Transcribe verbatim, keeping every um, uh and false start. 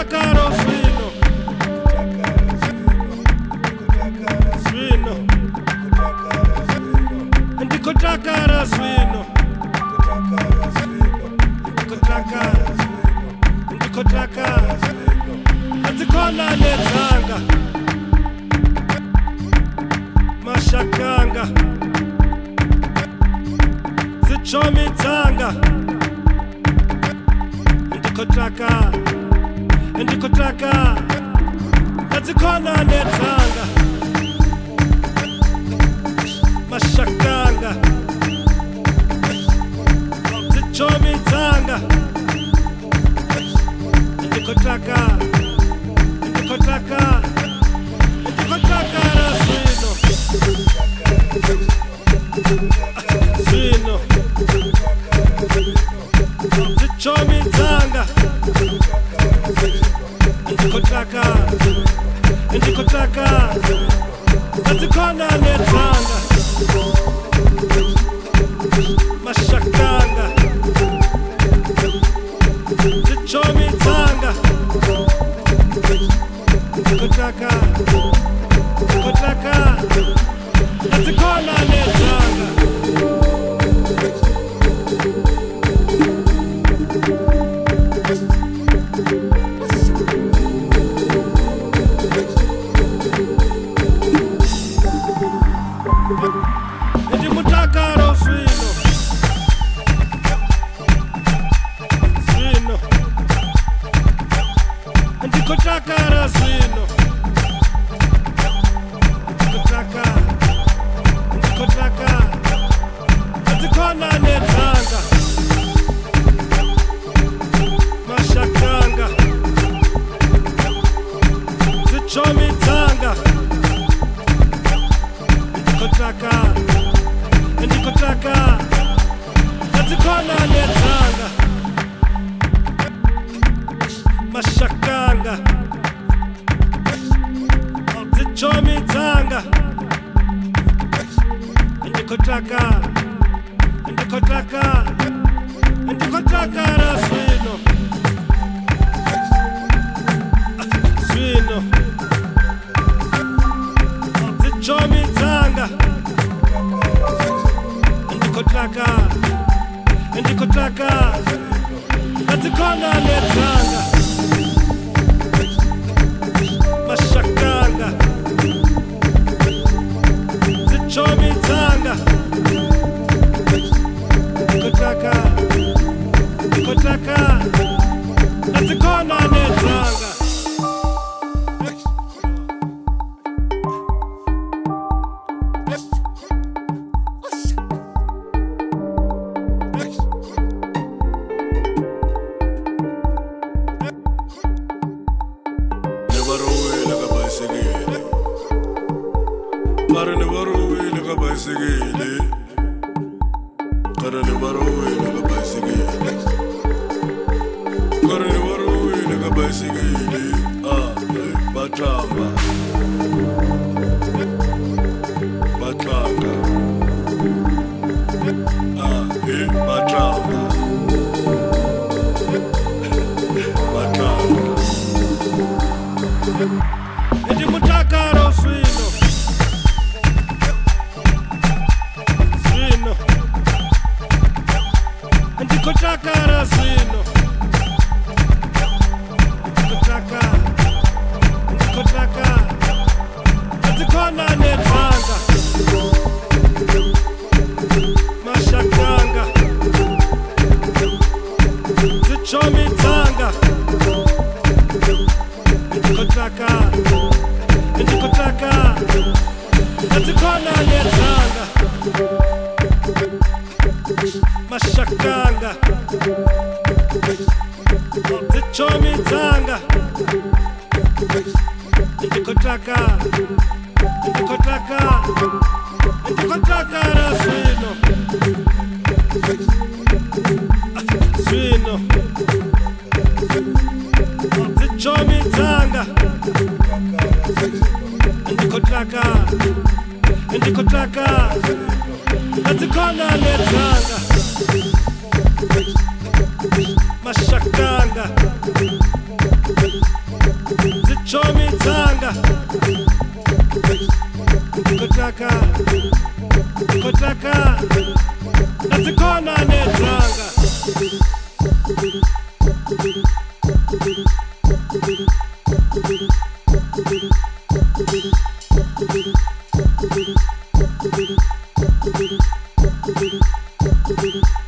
Ndikotakara swino Swino Ndikotakara swino Ndikotakara Ndikotakara Azikhona nedzanga Mashakanga Zichomitsanga Ndikotakara Ndikotakara Azikhona nedzanga Mashakanga Zichomitsanga Ndikotakara Ndikotakara Ndikotakara swino Swino Zichomitsanga Ndikotakara Ndikotakara Azikhona nedzanga Mashakanga Zichomitsanga Ndikotakara Ndikotakara Azikhona nedzanga Ndimutakaro swino Swino Ndikotakara swino Ndikotakara Ndikotakara Azikhona nedzanga Mashakanga Zichomitsanga Ndikotakara Ndikotakara Azikhona nedzanga Mashakanga Zichomitsanga Ndikotakara Ndikotakara Ndikotakara swino Swino Zichomitsanga Ndikotakara Ndikotakara Azikhona nedzanga Mashakanga Zichomitsanga Ndikotakara Ndikotakara Azikhona nedzanga Karane barowe leka baisikeli Karane barowe leka baisikeli Karane barowe leka baisikeli Ah, batamba Batanga Ah, eh, batamba Batanga Ndimutakaro swino Swino Ndikotakara swino Ndikotakara Ndikotakara Azikhona nedzanga Mashakanga Zichomitsanga Ndikotakara Ndikotakara Azikhona nedzanga Mashakanga Zichomitsanga Ndikotakara Ndikotakara Ndikotakara swino Swino Zichomitsanga Ndikotakara Ndikotakara Azikhona nedzanga Mashakanga tlaka azikho tlaka azikhona nethanga Thank you.